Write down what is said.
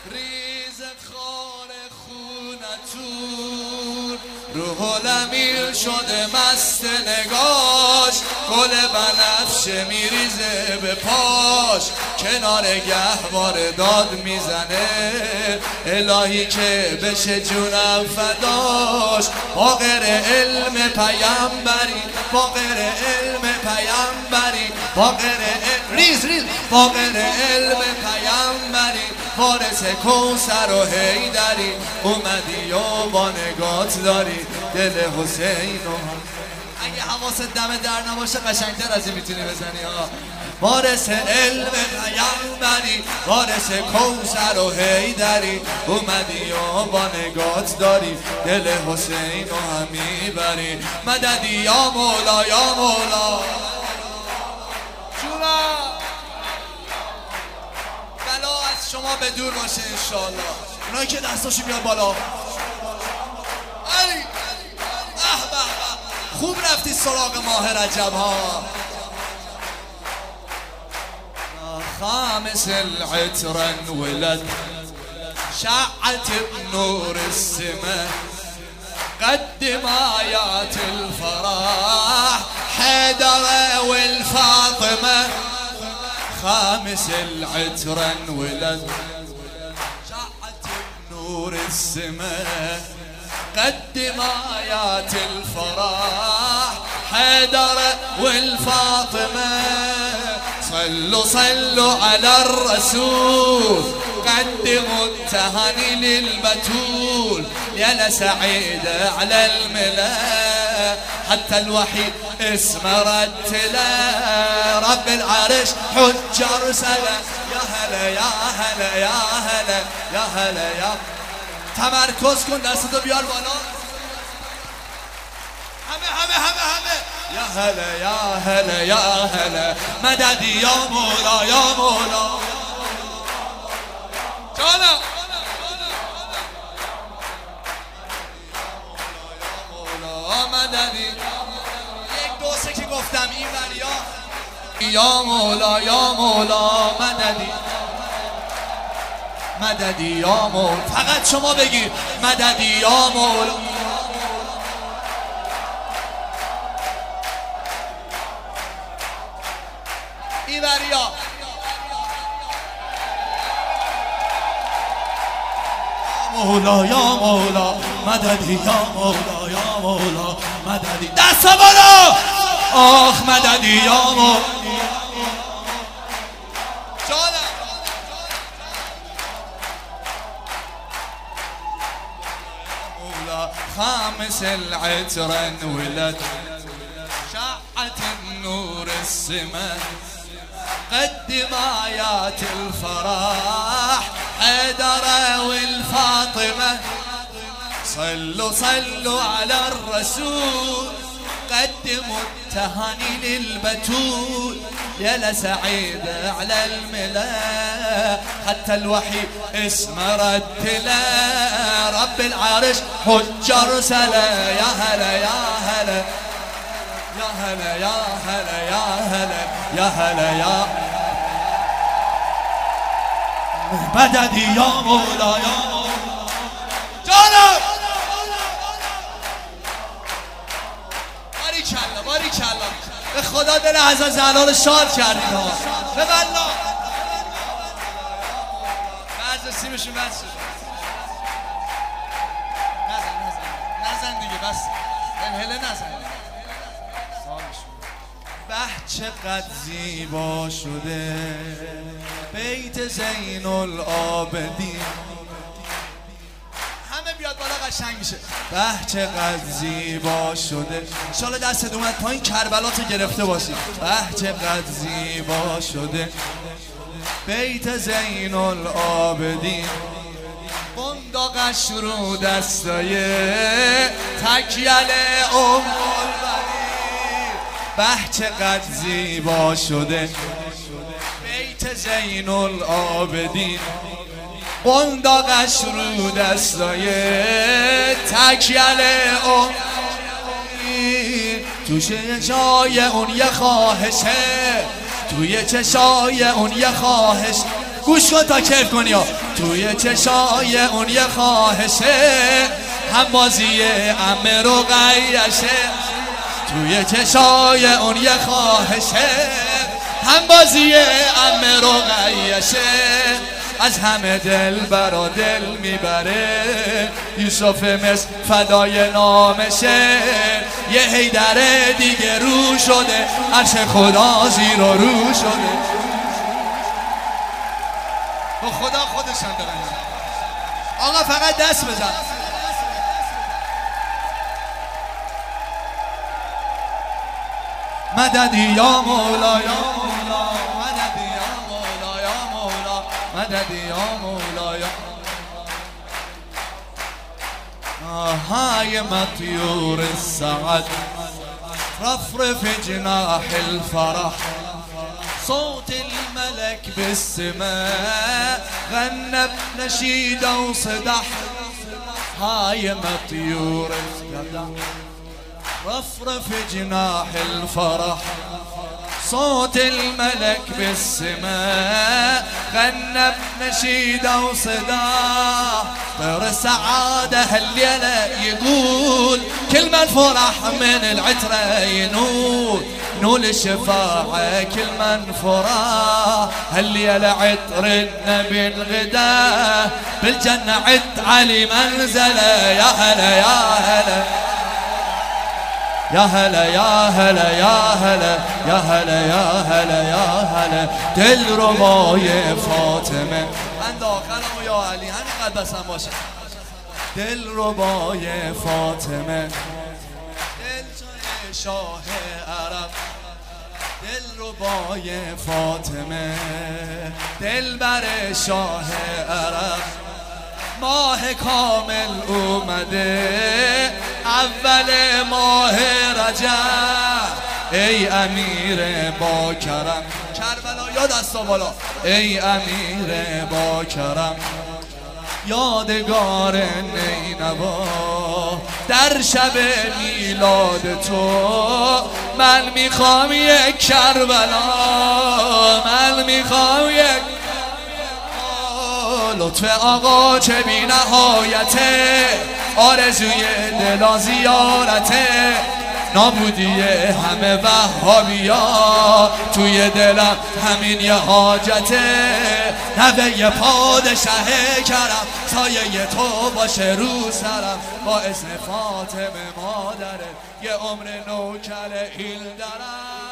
ریز خار خونتون روح الامیر شده مست نگاش، گل بنفشه میریزه به پاش، کنار گهواره داد میزنه الهی که بشه جونم فداش. فاقر علم پیامبری، فاقر علم پیامبری، فاقر علم پیامبری، وارث کوثر و حیدری، اومدی و با نگات داری دل حسین و اگه حواست دم در نباشه قشنگتر از این میتونی بزنی ها. وارث علم پیامبری، وارث کوثر و حیدری، اومدی و با نگات داری دل حسین و هم میبری. مددی یا مولا یا مولا جونا، بلا از شما به دور باشه انشالله. اونایی که دستاشو بیار بالا. علی خوب رفتی سراغ ماه رجب ها. خامس العطر انولد شعت بنور السماء، قدم آيات الفرح حيدر والفاطمة. خامس العطر انولد شعت بنور السماء، قدم آيات الفرح حيدر والفاطمة. صلوا صلوا على الرسول، قدموا التهاني للبتول، يا لسعيدة على الملا حتى الوحيد اسم رتلا. رب العرش حج رسلا، يا هلا يا هلا يا هلا يا هلا يا. تمرکز کن دستتو بیار بالا. همه یا هلا یا هلا یا هلا. مددی یا مولا یا مولا جانا. مددی یک دو سه که گفتم این بریا یا مولا یا مولا. مددی یا مولا. فقط شما بگیر مددی یا مولا. ایوریا مولا یا مولا، مددی یا مولا یا مولا. مددی دست بالا. آخ مددی یا مولا جانم. خامس العطر انولد شعت النور السماء، قدم آيات الفرح حيدر والفاطمة. صلوا صلوا على الرسول، قدموا التهاني للبتول، يا لسعيدة على الملا حتى الوحي اسم رتلا. رب العرش حج رسلا، يا هلا يا هلا يا هلا يا هلا يا هلا يا هلا يا. مددی یا مولا یا مولا جانم. باریکلا باریکلا. به خدا دل حضرت زهرا رو شاد کردید ها. به والله بعض سیمشون بس شد. نزن دیگه بس. انهله نزن. به چقدر زیبا شده بیت زین العابدین. همه بیاد بالا قشنگ میشه. به چقدر زیبا شده. انشالله دستت اومد پایین کربلاتو گرفته باشی. به چقدر زیبا شده بیت زین العابدین. قنداقش رو دستای تکیل به چقدر زیبا شده بیت زین العابدین. قنداقش رو دستای تکیل تو چشای اون یه خواهشه، توی چشای اون یه خواهش. گوش کن تا کیف کنی ها. توی چشای اون یه خواهشه، هم بازی عمه رقیشه. توی چشای اون یه خواهشه، هم بازی عمه رقیشه. از همه دل برا دل میبره، یوسف مصر فدای نامشه. یه حیدر دیگه رو شده، عرش خدا زیر و رو شده. با خدا خودشان دارن. آقا فقط دست بزن. مددی یا مولا یا مولا، مددی یا مولا یا مولا، مددی یا مولا یا های مطیور السعد، رفرف جناح الفرح. صوت الملك بالسماء، غنى بنشيد وصدح. هاي مطيور السعد، رفرف جناح الفرح. صوت الملك بالسماء، غنى بنشيد وصداح. طير السعادة هالليلة يقول، كل من فرح من العترة ينول. نول الشفاعة كل من فرح، هالليلة عطر النبي الغدا. بالجنة عد علي منزله. يا هلا يا هلا يا هلا يا هلا يا هلا يا هلا يا هلا يا هلا. دل ربای فاطمه، اند آخرمو یا علی همینقدر بسم باشه. دل ربای فاطمه، دل جای شاه عرب. دل ربای فاطمه، دل بر شاه عرب. ماه کامل اومده، اول ماه رجب. ای امیر با کرم، کربلا یا دستا بالا. ای امیر با کرم، یادگار نینوا. در شب میلاد تو من میخوام یک کربلا. من میخوام یک لطف آقا چه بی نهایته. آرزوی دلا زیارته، نابودی همه وهابیا. توی دلم همین یه حاجته. نوه پادشه کرم، سایه تو باشه رو سرم. با اسم فاطمه مادره، یه عمر نوکر ایل درم.